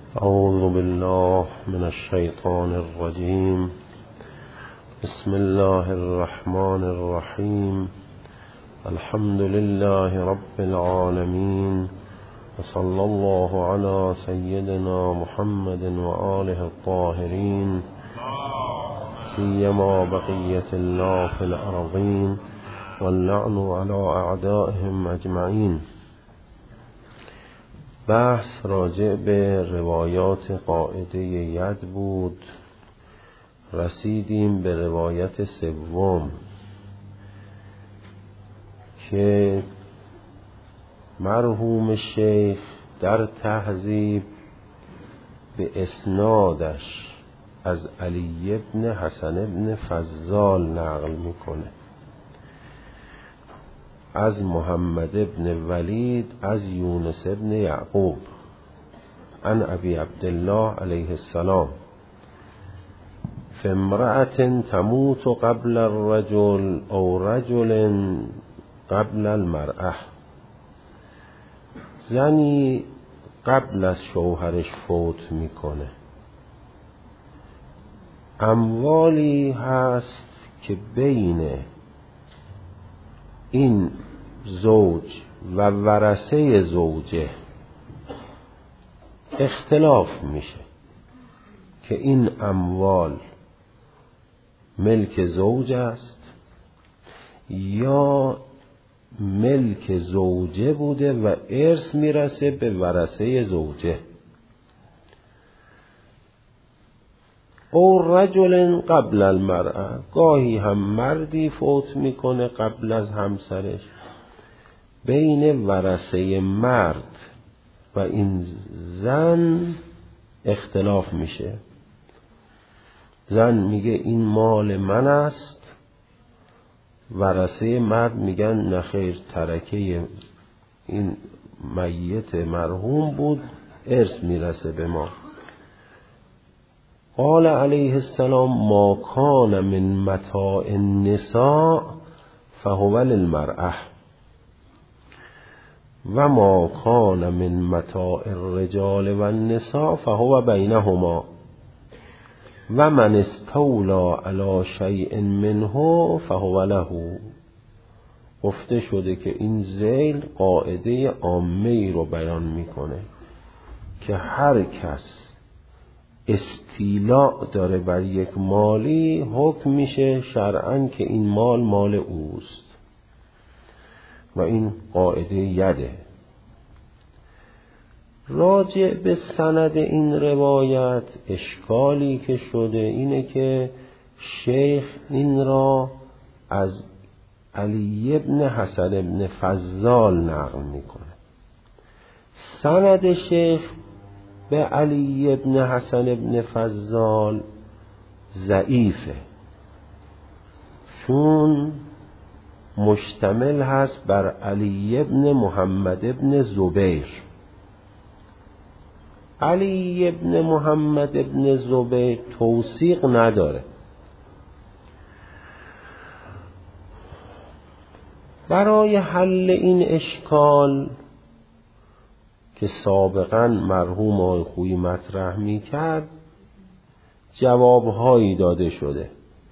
أعوذ بالله من الشيطان الرجيم. بسم الله الرحمن الرحيم. الحمد لله رب العالمين، وصلى الله على سيدنا محمد وآله الطاهرين، سيما بقية الله في الأرضين، واللعن على أعدائهم أجمعين. بحث راجع به روایات قاعده ید بود. رسیدیم به روایت سوم که مرحوم شیخ در تهذیب به اسنادش از علی بن حسن بن فضال نقل میکنه، از محمد بن ولید از یونس بن یعقوب عن ابی عبدالله علیه السلام فامرأة تموت قبل الرجل او رجل قبل المرأة. زنی قبل از شوهرش فوت میکنه، اموالی هست که بین این زوج و ورثه زوجه اختلاف میشه که این اموال ملک زوج است یا ملک زوجه بوده و ارث میرسه به ورثه زوجه. او رجل قبل المرأة، گاهی هم مردی فوت میکنه قبل از همسرش، بین ورثه مرد و این زن اختلاف میشه. زن میگه این مال من است، ورثه مرد میگن نخیر، ترکه این میت مرحوم بود، ارث میرسه به ما. قال علیه السلام ما کان من متاع النساء فهو للمرأة و ما کان من متاع الرجال و النساء فهو بینهما و من استولا علی شیء منه فهو له. گفته شده که این ذیل قاعده عامه‌ای رو بیان میکنه که هر کس استیلاء داره بر یک مالی، حکم میشه شرعاً که این مال مال اوست و این قاعده یده. راجع به سند این روایت اشکالی که شده اینه که شیخ این را از علی بن حسن بن فضال نقل میکنه. سند شیخ به علی بن حسن بن فضال ضعیفه، چون مشتمل هست بر علی بن محمد بن زبیر. علی بن محمد بن زبیر توثیق نداره. برای حل این اشکال که سابقا مرحوم آقای خویی مطرح میکرد، جوابهایی داده شده.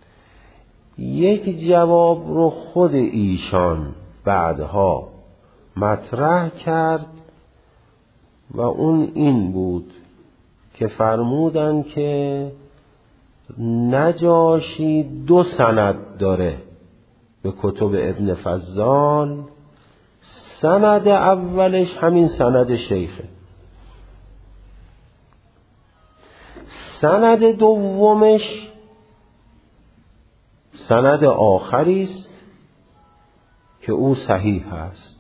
یک جواب رو خود ایشان بعدها مطرح کرد و اون این بود که فرمودن که نجاشی 2 سند داره به کتب ابن فضال. سند اولش همین سند شیخه، سند دومش سند آخری است که او صحیح است.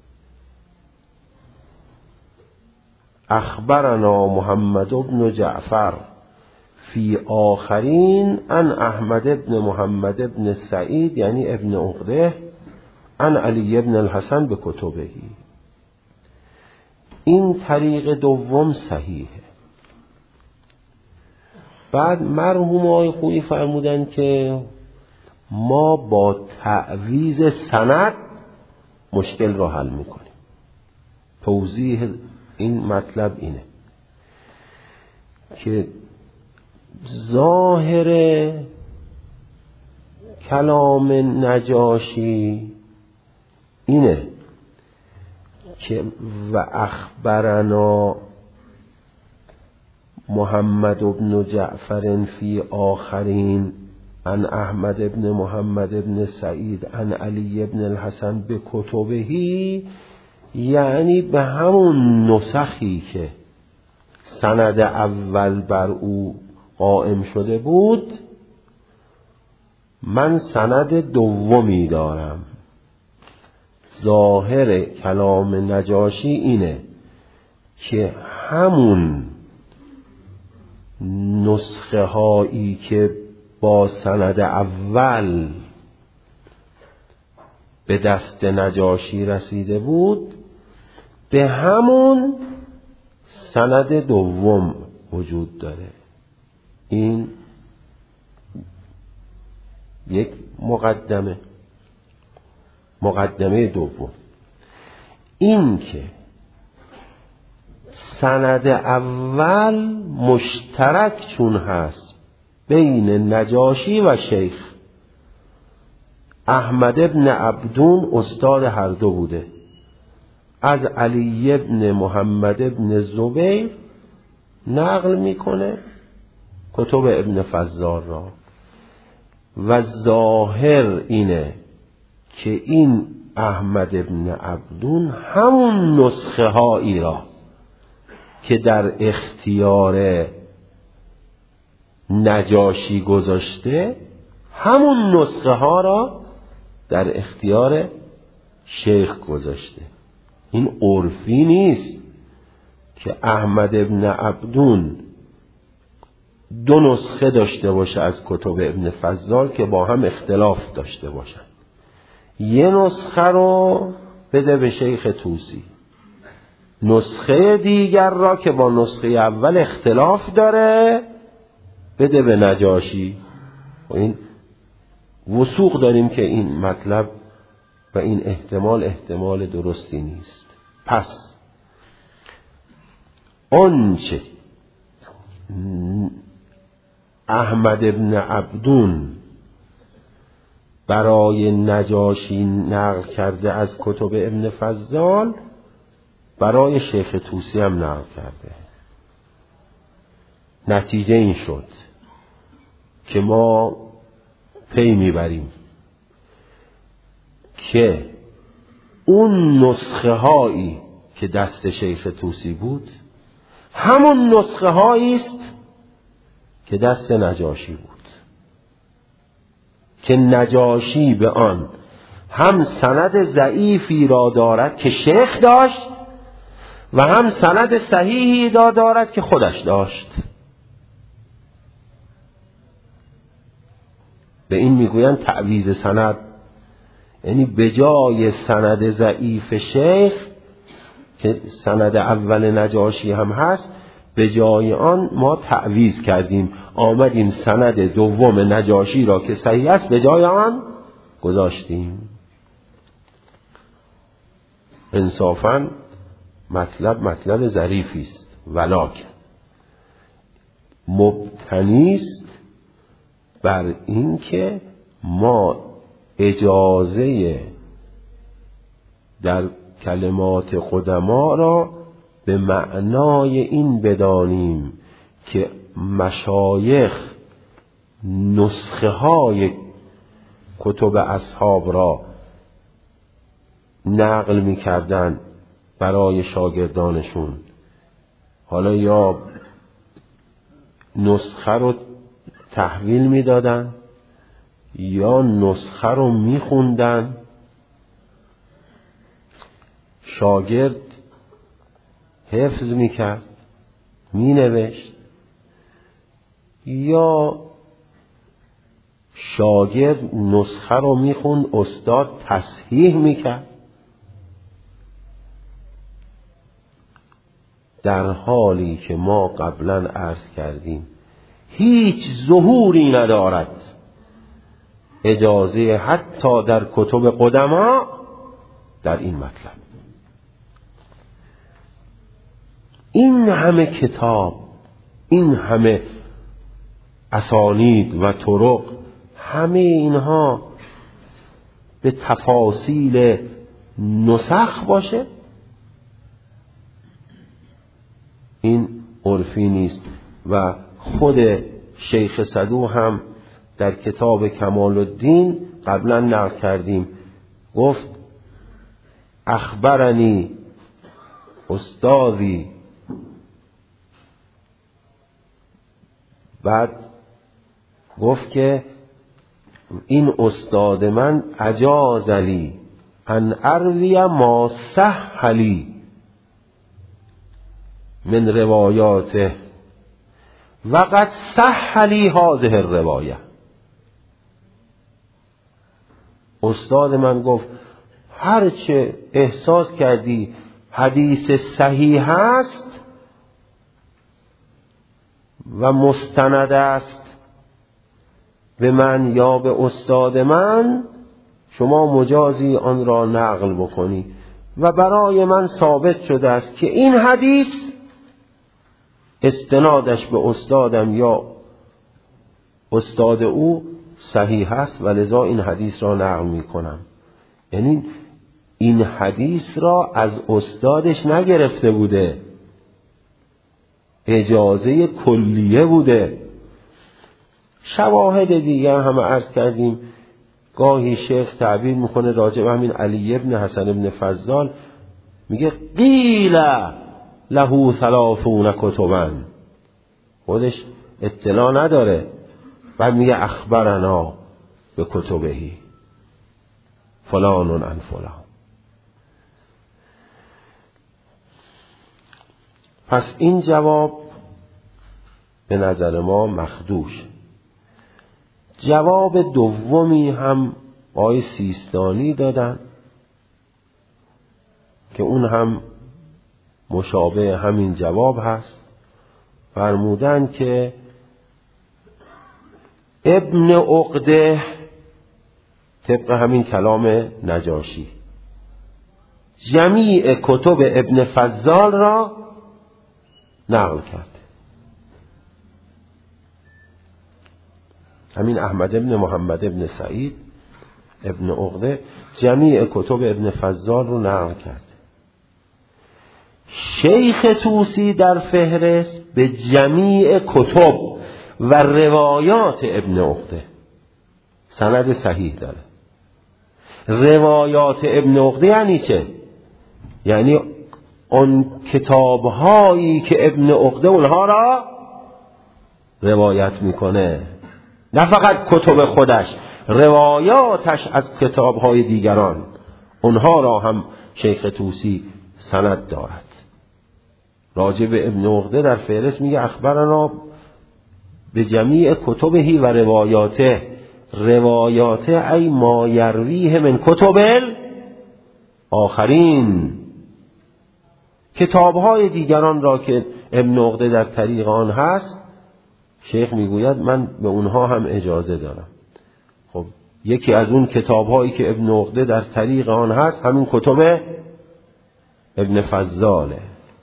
اخبرنا محمد بن جعفر فی آخرین عن احمد بن محمد بن سعید یعنی ابن عقده عن علی بن الحسن به کتبهی. این طریق دوم صحیحه. بعد مرحوم آقای خویی فرمودن که ما با تعویض سند مشکل را حل میکنیم. توضیح این مطلب اینه که ظاهر کلام نجاشی اینه که و اخبرنا محمد بن جعفر فی آخرین عن احمد بن محمد بن سعید عن علی بن الحسن به کتبهی، یعنی به همون نسخی که سند اول بر او قائم شده بود من سند دومی دارم. ظاهر کلام نجاشی اینه که همون نسخه هایی که با سند اول به دست نجاشی رسیده بود به همون سند دوم وجود داره. این یک مقدمه دوم، این که سند اول مشترک چون هست بین نجاشی و شیخ، احمد ابن عبدون استاد هر دو بوده، از علی ابن محمد ابن زبیر نقل میکنه کتب ابن فضال را، و ظاهر اینه که این احمد ابن عبدون همون نسخه هایی را که در اختیار نجاشی گذاشته همون نسخه ها را در اختیار شیخ گذاشته. این عرفی نیست که احمد ابن عبدون دو نسخه داشته باشه از کتب ابن فضال که با هم اختلاف داشته باشن، یه نسخه رو بده به شیخ طوسی، نسخه دیگر را که با نسخه اول اختلاف داره بده به نجاشی. و این وثوق داریم که این مطلب و این احتمال درستی نیست. پس آنچه احمد ابن عبدون برای نجاشی نقل کرده از کتب ابن فضال برای شیخ طوسی هم نقل کرده. نتیجه این شد که ما پی میبریم که اون نسخه هایی که دست شیخ طوسی بود همون نسخه هایی است که دست نجاشی بود، که نجاشی به آن هم سند ضعیفی را دارد که شیخ داشت و هم سند صحیحی را دارد که خودش داشت. به این میگویند تعویض سند، یعنی به جای سند ضعیف شیخ که سند اول نجاشی هم هست، به جای آن ما تعویض کردیم، آمدیم سند دوم نجاشی را که صحیح است به جای آن گذاشتیم. انصافاً مطلب ظریفی است، ولکن مبتنی است بر این که ما اجازه در کلمات قدما را به معنای این بدانیم که مشایخ نسخه های کتب اصحاب را نقل می کردن برای شاگردانشون، حالا یا نسخه رو تحویل می دادن یا نسخه رو می خوندن، شاگرد حفظ می کرد، می نوشت، یا شاگرد نسخه رو می خوند استاد تصحیح می کرد، در حالی که ما قبلا عرض کردیم هیچ ظهوری ندارد اجازه حتی در کتب قدما در این مطلب. این همه کتاب این همه اسانید و طرق، همه اینها به تفاصیل نسخ باشه؟ این عرفی نیست. و خود شیخ صدوق هم در کتاب کمال الدین قبلا نقل کردیم، گفت اخبرنی استاذی، بعد گفت که این استاد من اجاز لی ان اروی ما صح لی من روایاته و قد صح لی هذه الروایه. استاد من گفت هرچه احساس کردی حدیث صحیح است و مستند است به من یا به استاد من، شما مجازی آن را نقل بکنی و برای من ثابت شده است که این حدیث استنادش به استادم یا استاد او صحیح است و لذا این حدیث را نقل می کنم. یعنی این حدیث را از استادش نگرفته بوده، اجازه کلیه بوده. شواهد دیگر هم عرض کردیم. گاهی شیخ تعبیر میکنه راجع به همین علی ابن حسن ابن فضال، میگه قیل له 30 کتبا، خودش اطلاع نداره، بعد میگه اخبرنا به کتبهی فلان عن فلان. پس این جواب به نظر ما مخدوش. جواب دومی هم آقای سیستانی دادن که اون هم مشابه همین جواب هست. فرمودن که ابن عقده طبق همین کلام نجاشی جمیع کتب ابن فضال را نقل کرد. همین احمد ابن محمد ابن سعید ابن عقده جمیع کتب ابن فضال رو نقل کرد. شیخ طوسی در فهرست به جمیع کتب و روایات ابن عقده سند صحیح داره. روایات ابن عقده یعنی چه؟ یعنی اون کتاب‌هایی که ابن عقده اونها را روایت میکنه، نه فقط کتب خودش، روایاتش از کتاب‌های دیگران، اونها را هم شیخ طوسی سند دارد. راجع به ابن عقده در فهرست میگه اخبرنا به جمیع کتبهی و روایاته. روایاته ای ما یرویه من کتب آخرین، کتاب‌های دیگران را که ابن عقده در طریق آن هست، شیخ میگوید من به اونها هم اجازه دارم. خب یکی از اون کتاب‌هایی که ابن عقده در طریق آن هست همین کتب ابن فضاله.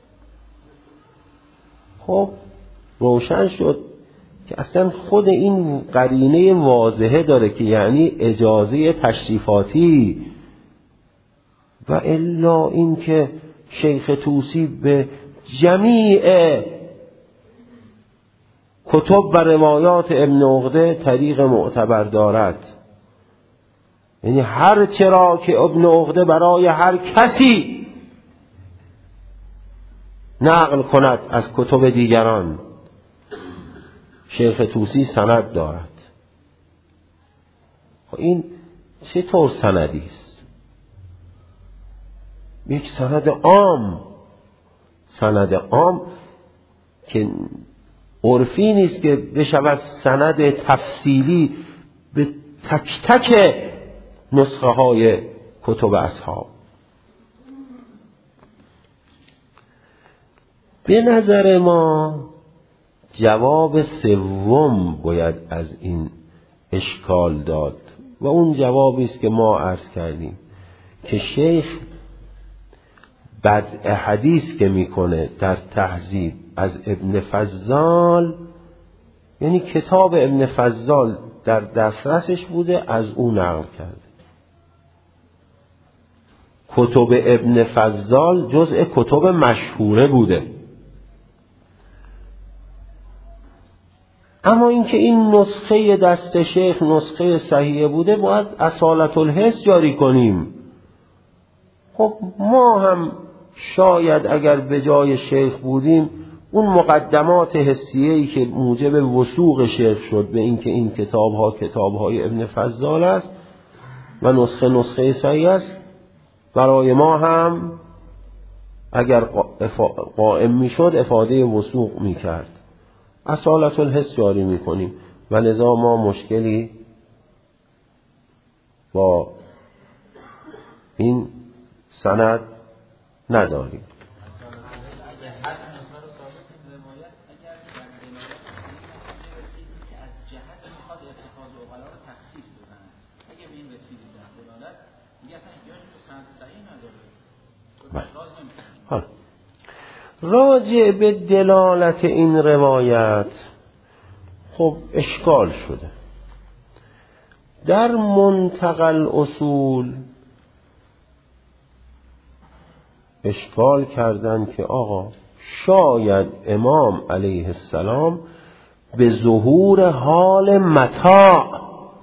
خب روشن شد که اصلا خود این قرینه واضحه داره که یعنی اجازه تشریفاتی، و الا این که شیخ طوسی به جمیع کتب و روایات ابن عقده طریق معتبر دارد. یعنی هر چرا که ابن عقده برای هر کسی نقل کند از کتب دیگران، شیخ طوسی سند دارد. این چطور سندی است؟ یک سند عام، سند عام که عرفی نیست که بشود سند تفصیلی به تک تک نسخه های کتب اصحاب. به نظر ما جواب سوم باید از این اشکال داد و اون جوابی است که ما عرض کردیم که شیخ بدع حدیث که میکنه در تهذیب از ابن فضال، یعنی کتاب ابن فضال در دسترسش بوده، از او نقل کرده. کتب ابن فضال جزء کتب مشهوره بوده. اما اینکه این نسخه دست شیخ نسخه صحیح بوده، باید اصالت الحس جاری کنیم. خب ما هم شاید اگر به جای شیخ بودیم، اون مقدمات حسیه‌ای که موجب وثوق شیخ شد به اینکه این کتاب‌ها کتاب‌های ابن فضال است و نسخه صحیح است، برای ما هم اگر قائم میشد افاده وثوق میکرد. اصالت الحس جاری میکنیم و لذا ما مشکلی با این سند نداریم. راجع به دلالت این روایت خب اشکال شده. در منتقل اصول اشکال کردن که آقا شاید امام علیه السلام به ظهور حال متاع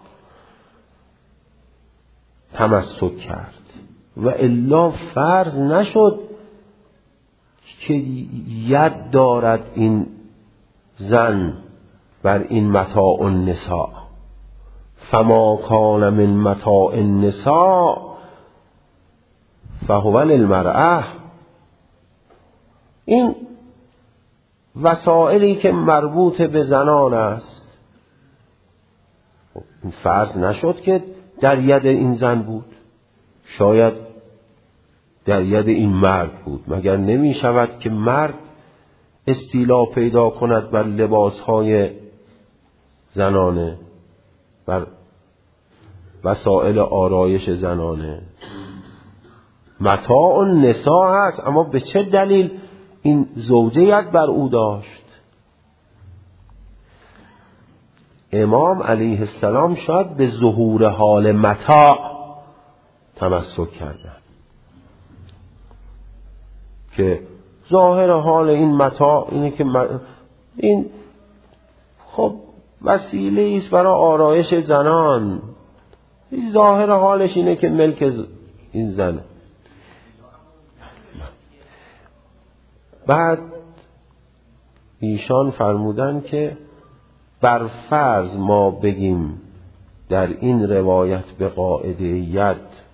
تمسک کرد و الا فرض نشد که ید دارد این زن بر این متاع النساء. فما کان من متاع النساء فهو للمرأة. این وسائلی که مربوط به زنان است، این فرض نشد که در ید این زن بود، شاید در ید این مرد بود. مگر نمی شود که مرد استیلا پیدا کند بر لباسهای زنانه، بر وسائل آرایش زنانه؟ متاع النساء هست، اما به چه دلیل این زوجیت بر او داشت؟ امام علیه السلام شاید به ظهور حال متاع تمسک کردن که ظاهر حال این متاع اینه که این خب وسیله است برای آرایش زنان، ظاهر حالش اینه که ملک این زن. بعد ایشان فرمودن که بر فرض ما بگیم در این روایت به قاعده ید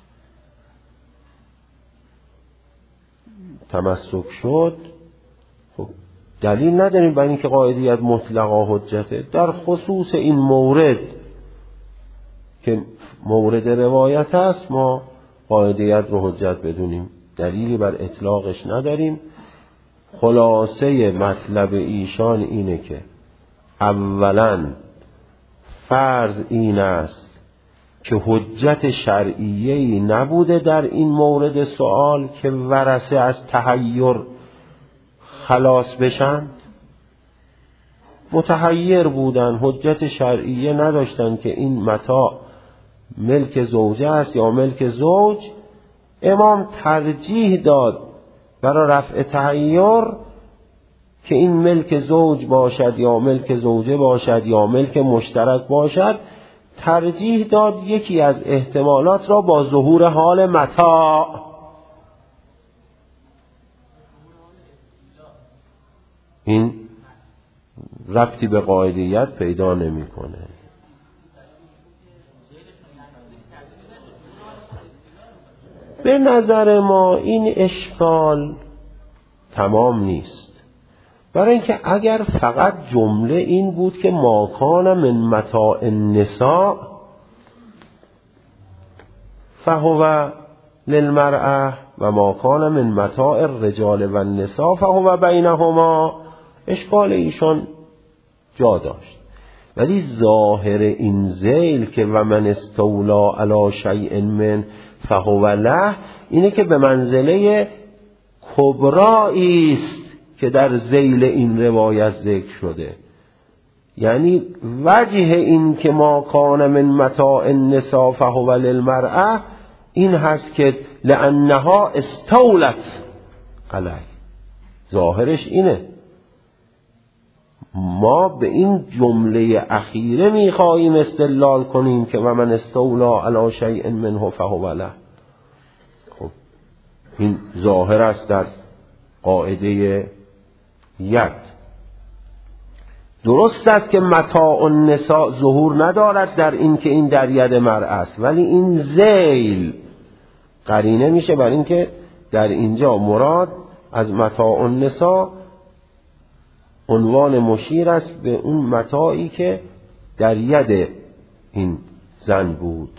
تمسک شد، خب دلیل نداریم برای اینکه قاعده ید مطلقا حجته. در خصوص این مورد که مورد روایت است ما قاعده ید رو حجت بدونیم، دلیلی بر اطلاقش نداریم. خلاصه مطلب ایشان اینه که اولا فرض این است که حجت شرعیه‌ای نبوده در این مورد سوال که ورثه از تحیر خلاص بشن. متحیر بودن، حجت شرعیه نداشتن که این متاع ملک زوجه است یا ملک زوج. امام ترجیح داد برای رفع تحیر که این ملک زوج باشد یا ملک زوجه باشد یا ملک مشترک باشد، ترجیح داد یکی از احتمالات را با ظهور حال متاع. این ربطی به قاعدیت پیدا نمی‌کنه. به نظر ما این اشکال تمام نیست، برای اینکه اگر فقط جمله این بود که ما کان من متاع النساء فهو للمرأة و ما کان من متاع الرجال و النساء فهو بینهما، اشکال ایشان جا داشت. ولی ظاهر این ذیل که و من استولا علی شیء من فهو له، اینه که به منزله کبرایی است که در ذیل این روایت ذکر شده. یعنی وجه این که ما کان من متاع النساء فهو للمرأة این هست که لأنها استولت علیه، ظاهرش اینه. ما به این جمله اخیره میخواهیم استدلال کنیم که و من استولا علی شیء منه فهو له. خب این ظاهر است در قاعده ید. درست است که متاع النساء ظهور ندارد در این که این در ید مرء است، ولی این ذیل قرینه میشه بر این که در اینجا مراد از متاع النساء عنوان مشیر است به اون متاعی که در ید این زن بود.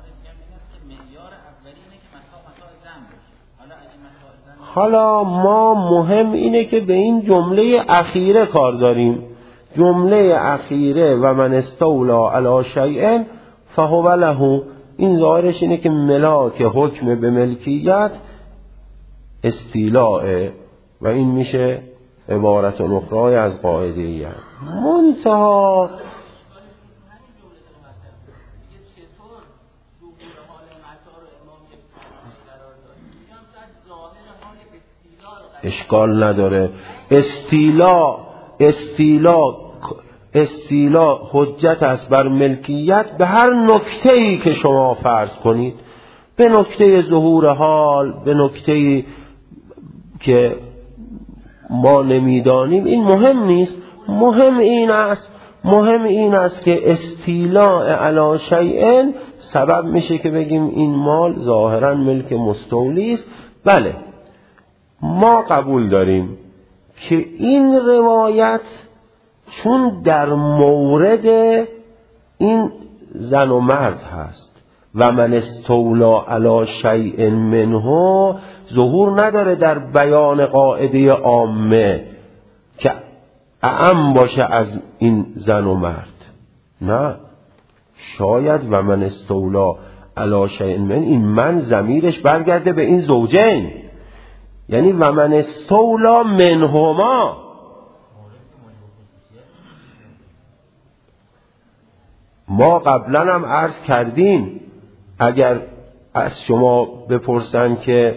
حالا ما مهم اینه که به این جمله اخیره کار داریم. جمله اخیره و من استولا علی شیء فهو له، این ظاهرش اینه که ملاک حکم به ملکیت استیلاء و این میشه عبارت اخرى از قاعده ای منتها اشکال نداره. استیلا حجت است بر ملکیت به هر نکته‌ای که شما فرض کنید، به نکته ظهور حال، به نکته‌ای که ما نمیدانیم، این مهم نیست. مهم این است که استیلاء علی شیء سبب میشه که بگیم این مال ظاهرا ملک مستولی است. بله ما قبول داریم که این روایت چون در مورد این زن و مرد هست و من استولا علی شیء منه ظهور نداره در بیان قاعده عامه که اعم باشه از این زن و مرد. نه، شاید و من استولا علی شیء من، این من ضمیرش برگرده به این زوجین، یعنی و من استولا منهما. ما قبلا هم عرض کردیم اگر از شما بپرسن که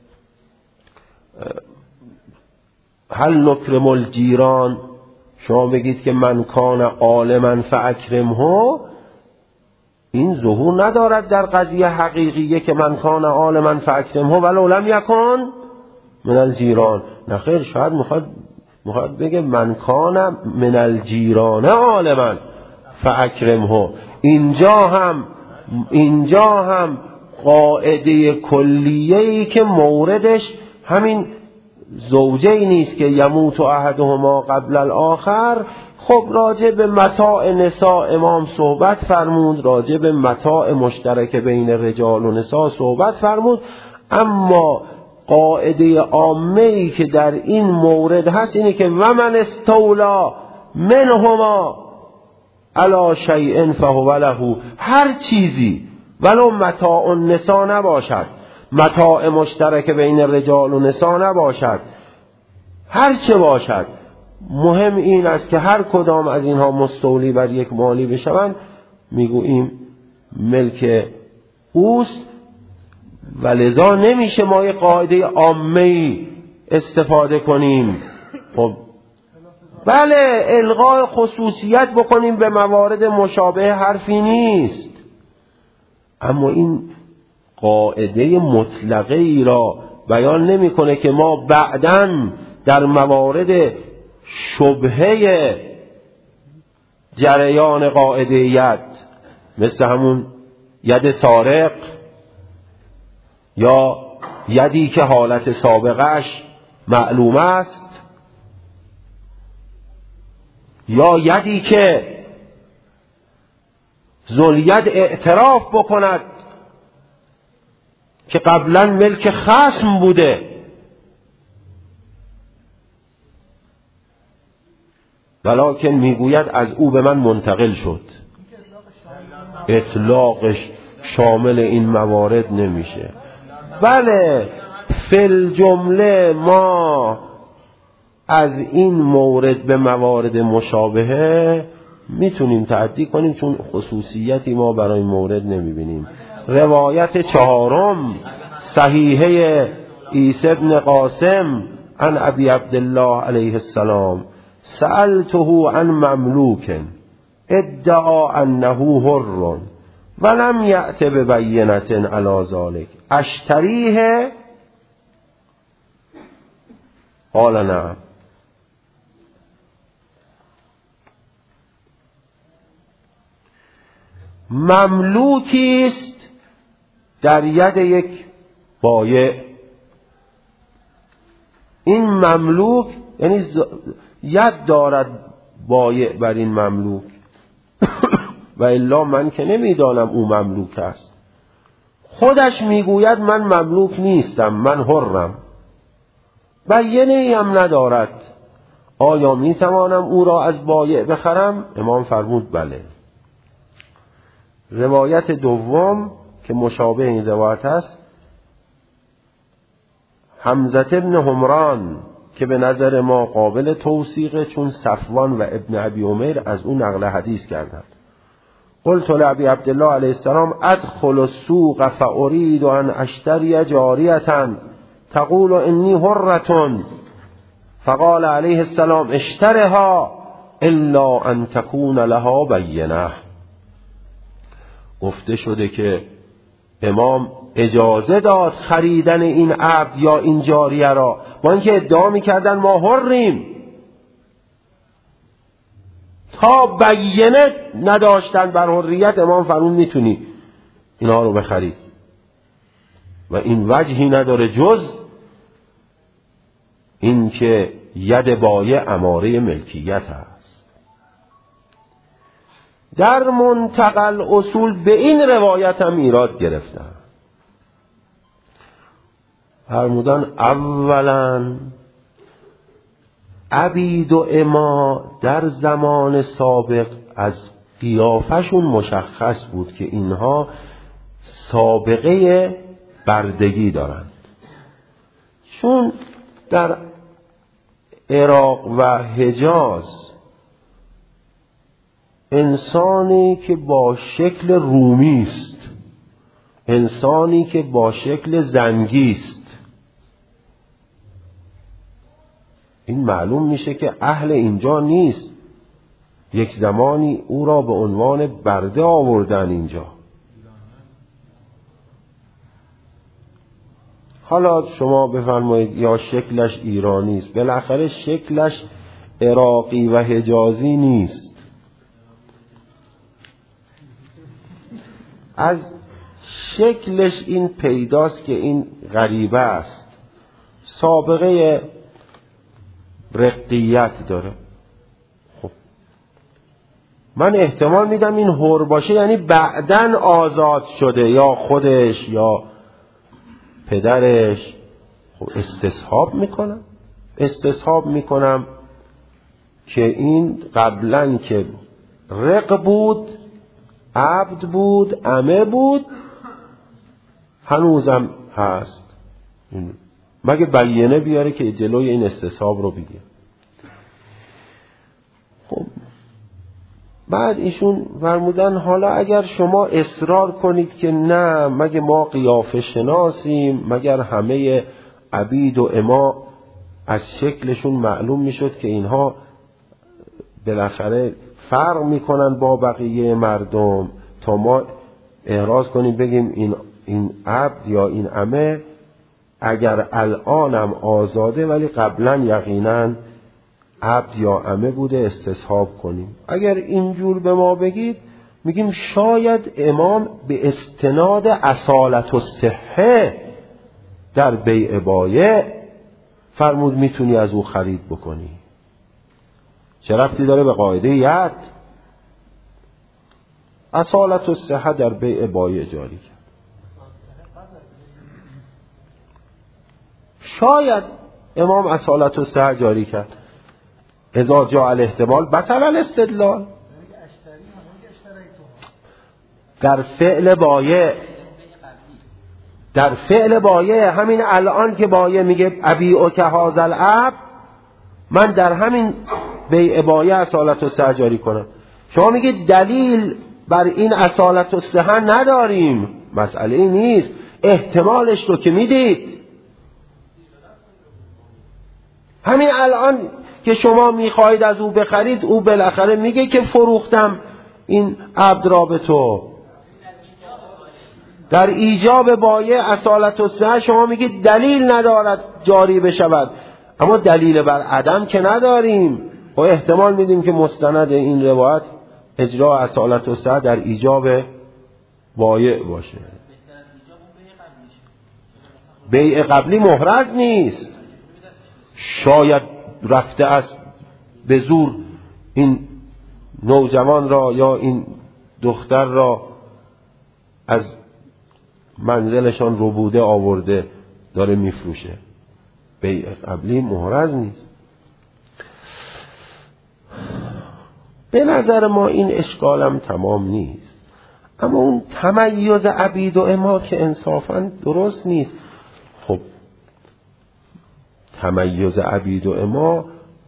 هل نکرم الجیران، شما بگید که من کان عالما فاکرمه، این ظهور ندارد در قضیه حقیقیه که من کان عالما فاکرمه ولو لم یکن من الجیران. نخیر، شاید میخواد بگه من کان من الجیران عالما فاکرمه. اینجا هم قاعده کلیه‌ای که موردش همین زوجی نیست که یموت احدهما قبل الاخر. خب راجع به متاع نساء امام صحبت فرمود، راجع به متاع مشترک بین رجال و نساء صحبت فرمود، اما قاعده عامه‌ای که در این مورد هست اینه که و من استولا منهما علی شیء فهو له، هر چیزی ولو متاع النساء نباشد، متاع مشترک بین رجال و نساء نباشد، هر چه باشد، مهم این است که هر کدام از اینها مستولی بر یک مالی بشوند، میگوییم ملک اوست. و لذا نمیشه ما یک قاعده عامه‌ای استفاده کنیم. خب بله، الغای خصوصیت بکنیم به موارد مشابه حرفی نیست، اما این قاعده مطلقه ای را بیان نمی‌کنه که ما بعداً در موارد شبهه جریان قاعده ید، مثل همون ید سارق یا یدی که حالت سابقش معلوم است، یا یدی که ذوالید اعتراف بکند که قبلا ملک خصم بوده، ولکن میگوید از او به من منتقل شد. اطلاقش شامل این موارد نمیشه. بله، فی الجمله ما از این مورد به موارد مشابهه میتونیم تعدی کنیم، چون خصوصیتی ما برای این مورد نمیبینیم. روایت چهارم صحیحه عیسی بن قاسم عن ابی عبدالله علیه السلام سألته عن مملوک ادعا انه حر ولم یأت ببینة علی ذلك اشتریه؟ قال نعم. مملوکی است در ید یک بایع. این مملوک یعنی ید دارد بایع بر این مملوک و الا من که نمیدانم او مملوک است. خودش میگوید من مملوک نیستم، من حرم، بینه‌ای هم ندارد. آیا میتوانم او را از بایع بخرم؟ امام فرمود بله. روایت دوم که مشابه این روایت است، حمزه بن حمران که به نظر ما قابل توثیقه، چون صفوان و ابن ابی عمیر از اون نقل حدیث کردند. قلت لابی عبدالله علیه السلام ادخل السوق فارید ان اشتری جاریه تقول انی حرة فقال علیه السلام اشترها الا ان تكون لها بینه. گفته شده که امام اجازه داد خریدن این عبد یا این جاریه را، با اینکه ادعا می‌کردن ما حریم، تا بینه نداشتن بر حریت. امام فرمود میتونی اینها رو بخری و این وجهی نداره جز این که ید بایع اماره ملکیت است. در منتقل اصول به این روایت هم ایراد گرفتن، فرمودن اولا عبید و اما در زمان سابق از قیافشون مشخص بود که اینها سابقه بردگی دارند، چون در عراق و حجاز انسانی که با شکل رومی است، انسانی که با شکل زنگی است، این معلوم میشه که اهل اینجا نیست. یک زمانی او را به عنوان برده آوردن اینجا. حالا شما بفرمایید یا شکلش ایرانی است، بالاخره شکلش عراقی و حجازی نیست. از شکلش این پیداست که این غریبه است، سابقه رقیت داره. خب من احتمال میدم این حر باشه یعنی بعدن آزاد شده، یا خودش یا پدرش. خب استصحاب میکنم که این قبلا که رق بود، عبد بود، امه بود، هنوزم هست، مگه بینه بیاره که جلوی این استصحاب رو بگیر. خب بعد ایشون فرمودن حالا اگر شما اصرار کنید که نه، مگه ما قیافه شناسیم، مگر همه عبید و اما از شکلشون معلوم میشد که اینها بالاخره فرق میکنن با بقیه مردم، تا ما احراز کنیم بگیم این عبد یا این امه اگر الانم آزاده ولی قبلا یقینا عبد یا امه بوده، استصحاب کنیم. اگر اینجور به ما بگید میگیم شاید امام به استناد اصالت و صحه در بیع بایع فرمود میتونی از او خرید بکنی. چه ربطی داره به قاعده ید؟ اصالت و صحه در بیع بایع جاری کرد. شاید امام اصالت و صحه جاری کرد. اذا جاء الاحتمال بطل الاستدلال. در فعل بایع همین الان که بایع میگه ابیعک هذا العبد، من در همین بیع بایع اصالت الصحه جاری کنم. شما میگید دلیل بر این اصالت الصحه نداریم، مسئله ای نیست، احتمالش رو که میدید. همین الان که شما میخواهید از او بخرید، او بالاخره میگه که فروختم این عبد را به تو. در ایجاب بایع اصالت الصحه شما میگید دلیل ندارد جاری بشود، اما دلیل بر عدم که نداریم و احتمال میدیم که مستند این روایت اجرا اصالت الصحه در ایجاب بایع باشه. بیع قبلی محرز نیست، شاید رفته است به زور این نوجوان را یا این دختر را از منزلشان ربوده آورده داره میفروشه. بیع قبلی محرز نیست. به نظر ما این اشکالم تمام نیست، اما اون تمیز عبید و اما که انصافاً درست نیست. خب تمیز عبید و اما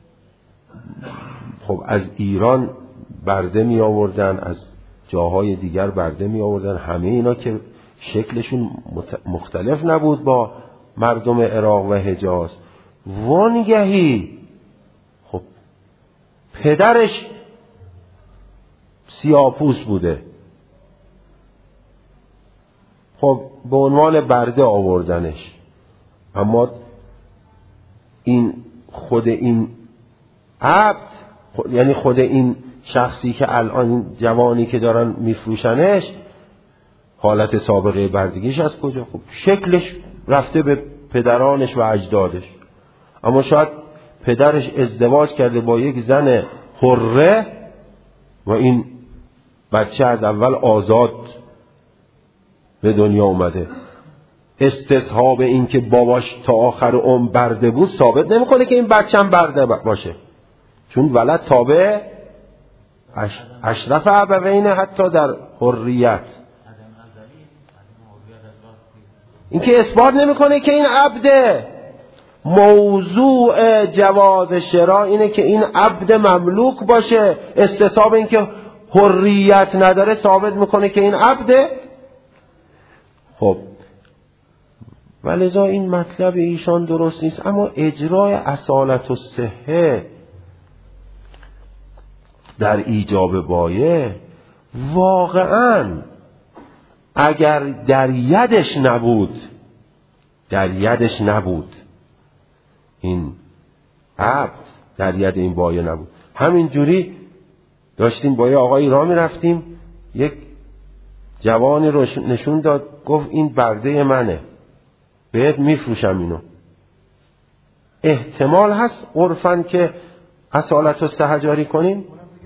خب از ایران برده می آوردن، از جاهای دیگر برده می آوردن، همه اینا که شکلشون مختلف نبود با مردم عراق و حجاز. وانگهی خب پدرش سیاه‌پوست بوده، خب به عنوان برده آوردنش، اما این خود این عبد یعنی خود این شخصی که الان جوانی که دارن میفروشنش حالت سابقه بردگیش از کجا؟ خب شکلش رفته به پدرانش و اجدادش، اما شاید پدرش ازدواج کرده با یک زن حره و این بچه از اول آزاد به دنیا اومده. استصحاب این که باباش تا آخر عمر برده بود ثابت نمیکنه که این بچه هم برده باشه، چون ولد تابع اشرف ابوین حتی در حریت. این که اثبات نمیکنه که این عبده. موضوع جواز شراء اینه که این عبد مملوک باشه، استصحاب این که حریت نداره ثابت میکنه که این عبده. خب ولذا این مطلب ایشان درست نیست، اما اجرای اصالت الصحه در ایجاب بایع واقعاً اگر در یدش نبود این عبد، در ید این بایع نبود. همین جوری داشتیم با یه آقایی راه می رفتیم، یک جوانی رو نشون داد، گفت این برده منه، بهت میفروشم اینو. احتمال هست عرفاً که اصالت الصحه جاری کنیم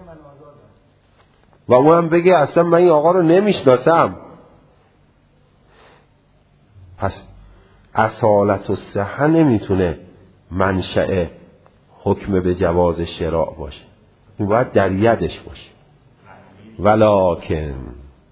و اون هم بگه اصلا من این آقا رو نمیشناسم. پس اصالت الصحه نمیتونه منشأ حکم به جواز شراء باشه، این باید در یدش باشه. ولکن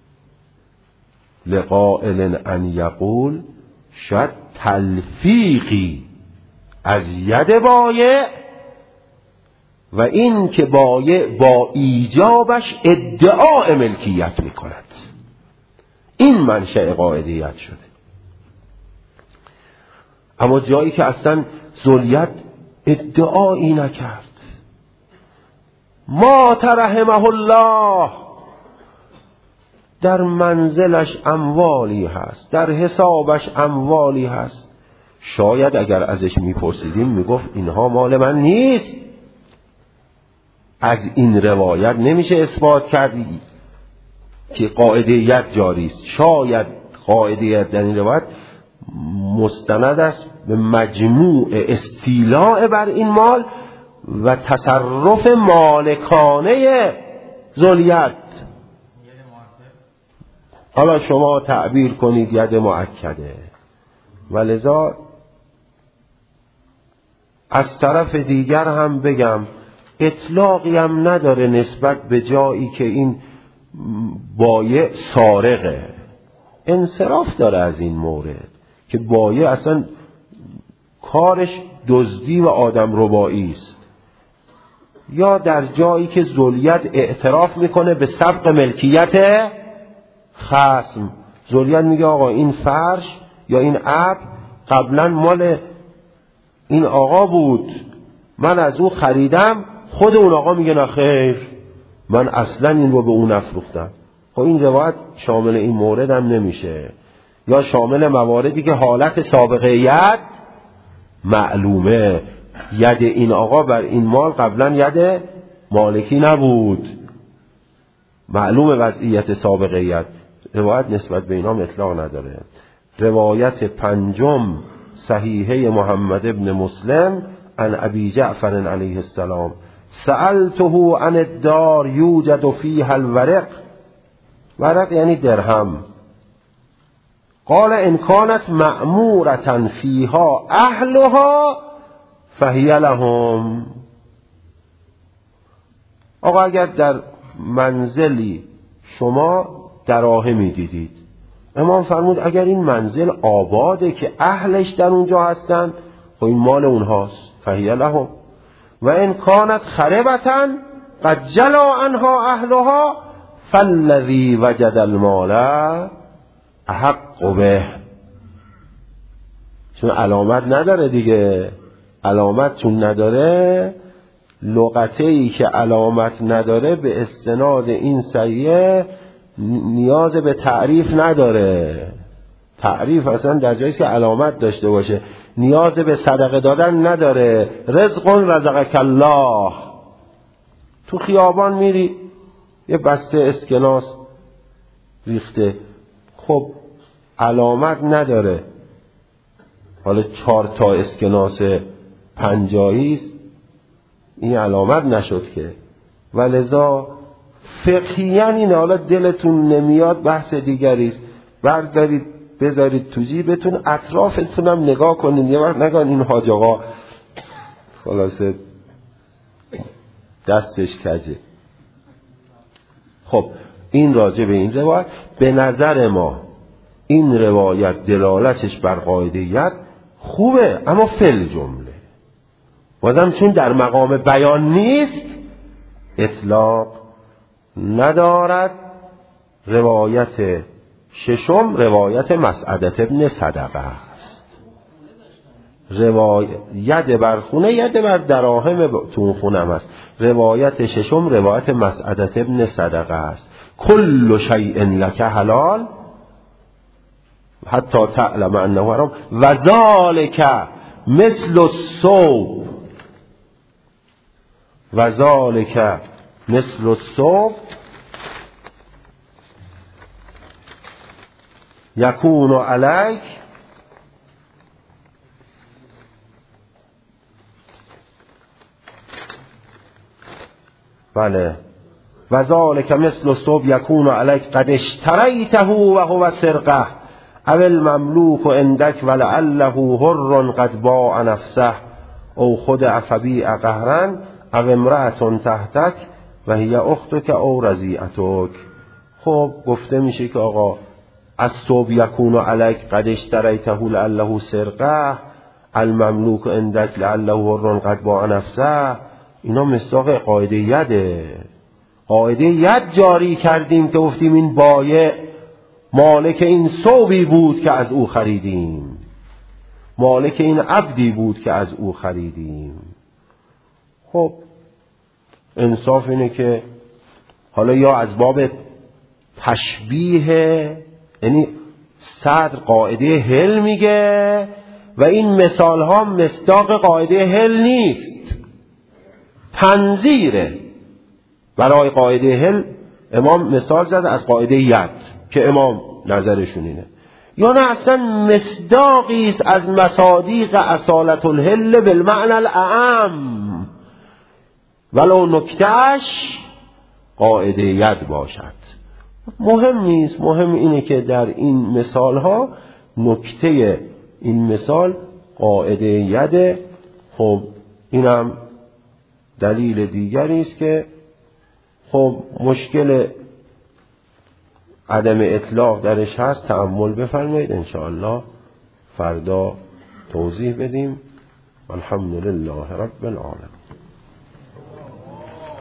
لقائل ان یقول، شاید تلفیقی از ید بایع و این که بایع با ایجابش ادعای ملکیت میکند، این منشأ قاعدیت شده. اما جایی که اصلا ذوالید ادعایی نکرد، ما ترحمه الله، در منزلش اموالی هست، در حسابش اموالی هست، شاید اگر ازش میپرسیدیم میگفت اینها مال من نیست. از این روایت نمیشه اثبات کردی که قاعدیت جاری است. شاید قاعدیت در این روایت مستند است به مجموع استیلاء بر این مال و تصرف مالکانه ذوالید. حالا شما تعبیر کنید ید مؤکده. ولذا از طرف دیگر هم بگم اطلاقی هم نداره نسبت به جایی که این بایع سارقه. انصراف داره از این مورد که بایع اصلا کارش دزدی و آدم ربایی است. یا در جایی که ذوالید اعتراف میکنه به سبق ملکیت خصم. ذوالید میگه آقا این فرش یا این ابر قبلا مال این آقا بود، من از او خریدم. خود اون آقا میگه نه خیر، من اصلا این رو به اون نفروختم. خب این روایت شامل این مورد هم نمیشه، یا شامل مواردی که حالت سابقه ید معلومه، ید این آقا بر این مال قبلا ید مالکی نبود، معلوم وضعیت سابقه ید. روایت نسبت به اینا اطلاق نداره. روایت پنجم صحیحه محمد ابن مسلم عن ابی جعفر علیه السلام سألته عن الدار یوجد فیها الورق، ورق یعنی درهم، قال ان كانت مأمورة فیها اهلها فهی لهم. آقا اگر در منزلی شما دراهمی دیدید، امام فرمود اگر این منزل آباده که اهلش در اونجا هستن، خب این مال اونهاست، فهی لهم. و ان كانت خربة قد جلا عنها اهلها فالذی وجد المال احق به. چون علامت نداره دیگه، علامت چون نداره، لغته‌ای که علامت نداره به استناد این صحیحه نیاز به تعریف نداره. تعریف اصلا در جایی که علامت داشته باشه نیاز به صدقه دادن نداره. رزق رزقک الله. تو خیابان میری یه بسته اسکناس ریخته، خب علامت نداره، حالا 4 تا اسکناس 50 است، این علامت نشد که. ولذا فقهیاً این، حالا دلتون نمیاد بحث دیگری است، بردارید بذارید تو جیبتون، اطرافتون هم نگاه کنید، یه وقت نگن این حاج آقا خلاصه دستش کجه. خب این راجع به این روایت. به نظر ما این روایت دلالتش بر قاعده‌یت خوبه، اما فل جمله بازم چون در مقام بیان نیست اطلاق ندارد. روایت ششم روایت مسعدة ابن صدقه است. ید بر خونه، ید بر دراهم تو خونم است. روایت ششم روایت مسعدة ابن صدقه است. کل شیء لک حلال حتی تعلم انه حرام و ذالک مثل الثوب، و ذالک مثل الثوب یکون علیک بله و ذالک مثل الثوب یکون علیک قد اشتریته و هو سرقه او المملوک عندک ولعله حر قد باع نفسه او خود عفبیع قهرا او امرأة تحتک و هی اختک او رضیعتک. خب گفته میشه که آقا از ثوب یکون علیک قد اشتریته لعله سرقه، المملوک عندک لعله حر قد باع نفسه، اینا مصداق قاعده یده. قاعده ید جاری کردیم که گفتیم این بایع مالک این ثوبی بود که از او خریدیم، مالک این عبدی بود که از او خریدیم. خب انصاف اینه که حالا یا از باب تشبیه، یعنی صدر قاعده هل میگه و این مثال ها مصداق قاعده هل نیست، تنظیره. برای قاعده هل امام مثال زد از قاعده ید که امام نظرشون اینه، یا نه اصلا مصداقی است از مصادیق اصالت الهل بالمعنى الاعم ولو نکتهش قاعده ید باشد. مهم نیست، مهم اینه که در این مثال ها نکته این مثال قاعده ید. خب اینم دلیل دیگری است که خب مشکل عدم اطلاق درش هست. تأمل بفرمایید، انشاءالله فردا توضیح بدیم. الحمدلله رب العالمین.